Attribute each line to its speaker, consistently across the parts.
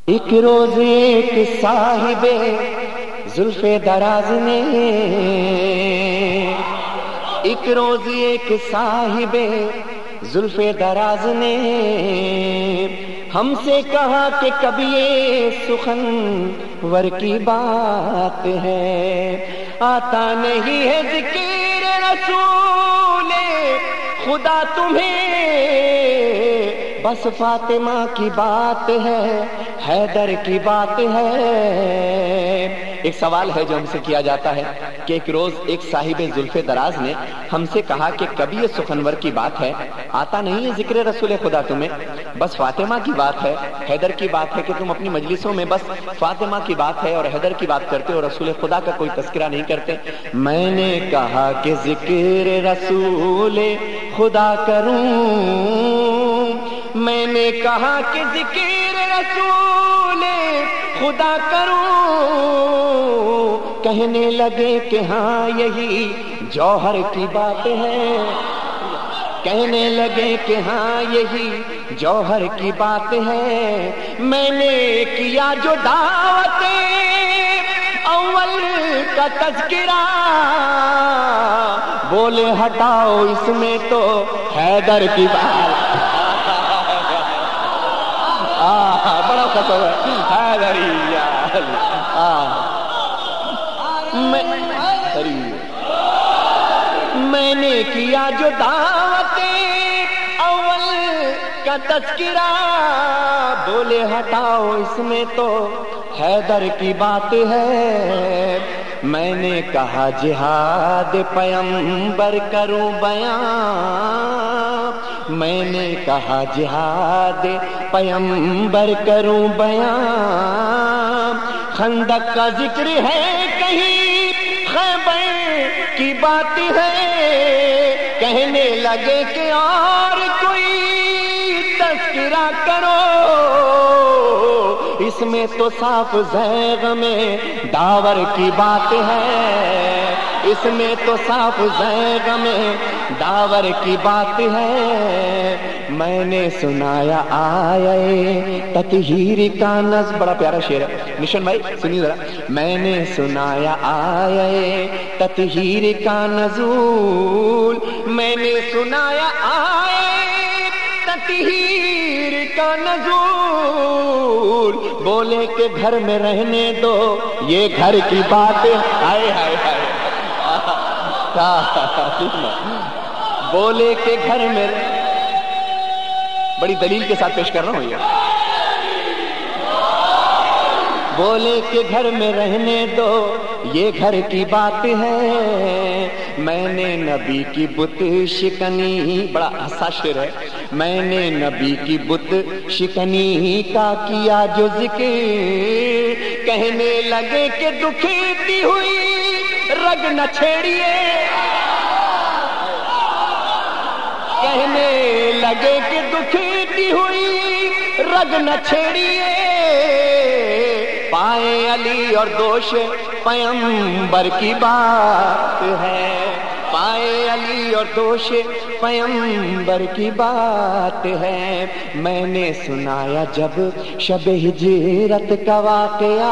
Speaker 1: ایک روز ایک صاحب زلف دراز نے، ایک روز ایک صاحب زلف دراز نے ہم سے کہا کہ کبھی یہ سخن ور کی بات ہے، آتا نہیں ہے ذکر رسول خدا تمہیں، بس فاطمہ کی بات ہے، حیدر کی بات ہے۔ ایک سوال ہے جو ہم سے کیا جاتا ہے کہ ایک روز ایک صاحب زلف دراز نے ہم سے کہا کہ کبھی یہ سخنور کی بات ہے، آتا نہیں ہے ذکر رسول خدا تمہیں، بس فاطمہ کی بات ہے، حیدر کی بات ہے، کہ تم اپنی مجلسوں میں بس فاطمہ کی بات ہے اور حیدر کی بات کرتے اور رسول خدا کا کوئی تذکرہ نہیں کرتے۔ میں نے کہا کہ ذکر رسول خدا کروں، میں نے کہا کہ ذکر رسول خدا کروں، کہنے لگے کہ ہاں یہی جوہر کی بات ہے، کہنے لگے کہ ہاں یہی جوہر کی بات ہے۔ میں نے کیا جو دعوت اول کا تذکرہ، بولے ہٹاؤ اس میں تو حیدر کی بات، بڑا خطر ہے حیدریہ۔ میں نے کیا جو دعوت اول کا تذکرہ، بولے ہٹاؤ اس میں تو حیدر کی بات ہے۔ میں نے کہا جہاد پیغمبر کروں بیان، میں نے کہا جہاد پیغمبر کروں بیان، خندق کا ذکر ہے کہیں خیبر کی بات ہے، کہنے لگے کہ اور کوئی تذکرہ کرو، اس میں تو صاف زیغ میں داور کی بات ہے، اس میں تو صاف زیغ میں داور کی بات ہے۔ میں نے سنایا آئے تطہیر کا نظم، بڑا پیارا شعر ہے نشان بھائی سنیے ذرا۔ میں نے سنایا آئے تطہیر کا نزول، میں نے سنایا آئے تطہیر کا نزول، بولے کہ گھر میں رہنے دو یہ گھر کی بات ہے، ہائے ہائے ہائے، بولے کہ گھر میں، بڑی دلیل کے ساتھ پیش کر رہا ہوں یہ، بولے کہ گھر میں رہنے دو یہ گھر کی بات ہے۔ میں نے نبی کی بت شکنی، بڑا حساس شعر ہے، میں نے نبی کی بت شکنی کا کیا جو ذکر، کہنے لگے کہ دکھتی ہوئی رگ نہ چھیڑیے، کہنے لگے کہ دکھتی ہوئی رگ نہ چھیڑیے، پائے علی اور دوش پیغمبر کی بات ہے، پائے علی اور دوش پیغمبر کی بات ہے۔ میں نے سنایا جب شب ہجرت کا واقعہ،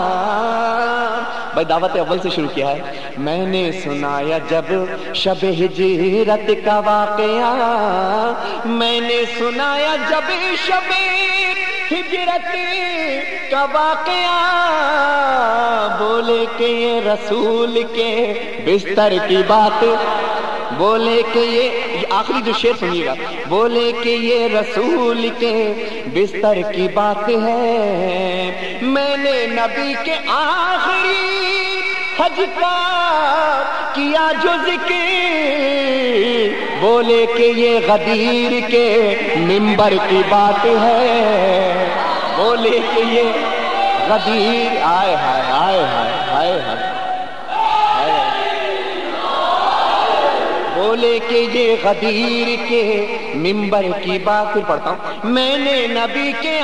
Speaker 1: بھائی دعوت اول سے شروع کیا ہے۔ میں نے سنایا جب شب ہجرت کا واقعہ، میں نے سنایا جب شب ہجرت کا واقعہ، بولے کہ یہ رسول کے بستر کی بات، بولے کہ یہ آخری جو شعر سنیے گا، بولے کہ یہ رسول کے بستر کی بات ہے۔ میں نے نبی کے آخری حج کا کیا جو ذکر، بولے کہ یہ غدیر کے منبر کی بات ہے، بولے کہ یہ غدیر، آئے ہائے ہائے ہائے ہائے، بولے کہ یہ غدیر کے منبر کی بات۔ پھر پڑھتا ہوں، میں نے نبی کے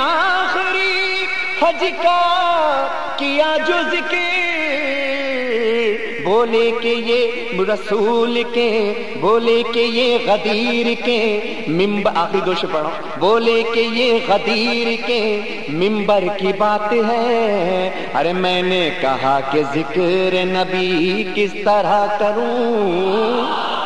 Speaker 1: آخری حج کا کیا جو ذکر، بولے کہ یہ رسول کے، بولے کہ یہ غدیر کے ممبر، آخری دو شعر پڑھو، بولے کہ یہ غدیر کے ممبر کی بات ہے، ارے میں نے کہا کہ ذکر نبی کس طرح کروں،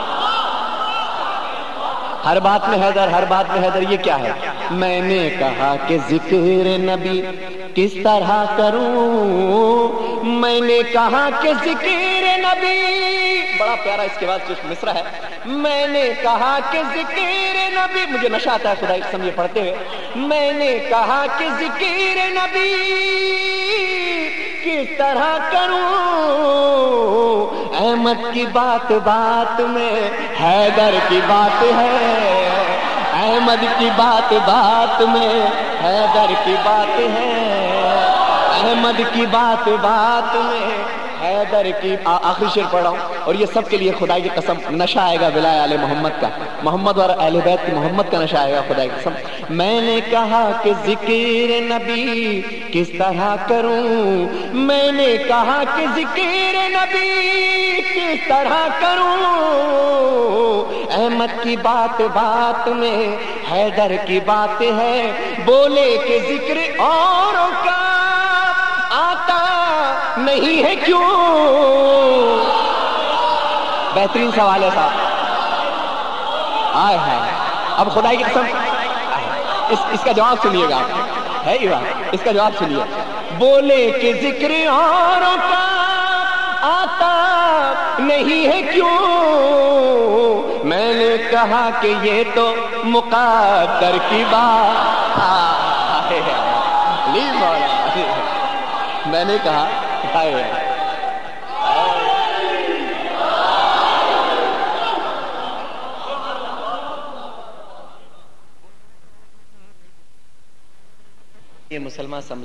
Speaker 1: ہر بات میں حیدر، ہر بات میں حیدر، یہ کیا ہے؟ میں نے کہا کہ ذکر نبی کس طرح کروں، میں نے کہا کہ ذکر نبی، بڑا پیارا اس کے بعد کچھ مصرع ہے، میں نے کہا کہ ذکر نبی، مجھے نشہ آتا ہے خدا قسم یہ پڑھتے ہوئے، میں نے کہا کہ ذکر نبی کس طرح کروں، احمد کی بات بات میں حیدر کی بات ہے، احمد کی بات بات میں حیدر کی بات ہے، احمد کی بات بات میں حیدر کی، آخری شعر پڑھا ہوں اور یہ سب کے لیے خدا کی قسم نشہ آئے گا ولایہ آل محمد کا، محمد اور اہل بیت کی محمد کا نشہ آئے گا خدا کی قسم، میں نے کہا کہ ذکر نبی کس طرح کروں، میں نے کہا کہ ذکر نبی کس طرح کروں، احمد کی بات بات میں حیدر کی بات ہے، بولے کہ ذکر اوروں کا آتا نہیں ہے کیوں، بہترین سوال ہے صاحب، آئے ہائے، اب خدا کی قسم اس کا جواب سنیے گا، ہے ہی بات، اس کا جواب سنیے، بولے کہ ذکر اوروں کا آتا نہیں ہے کیوں، میں نے کہا کہ یہ تو مقدر کی بات ہے، میں نے کہا یہ مسلمان سمجھ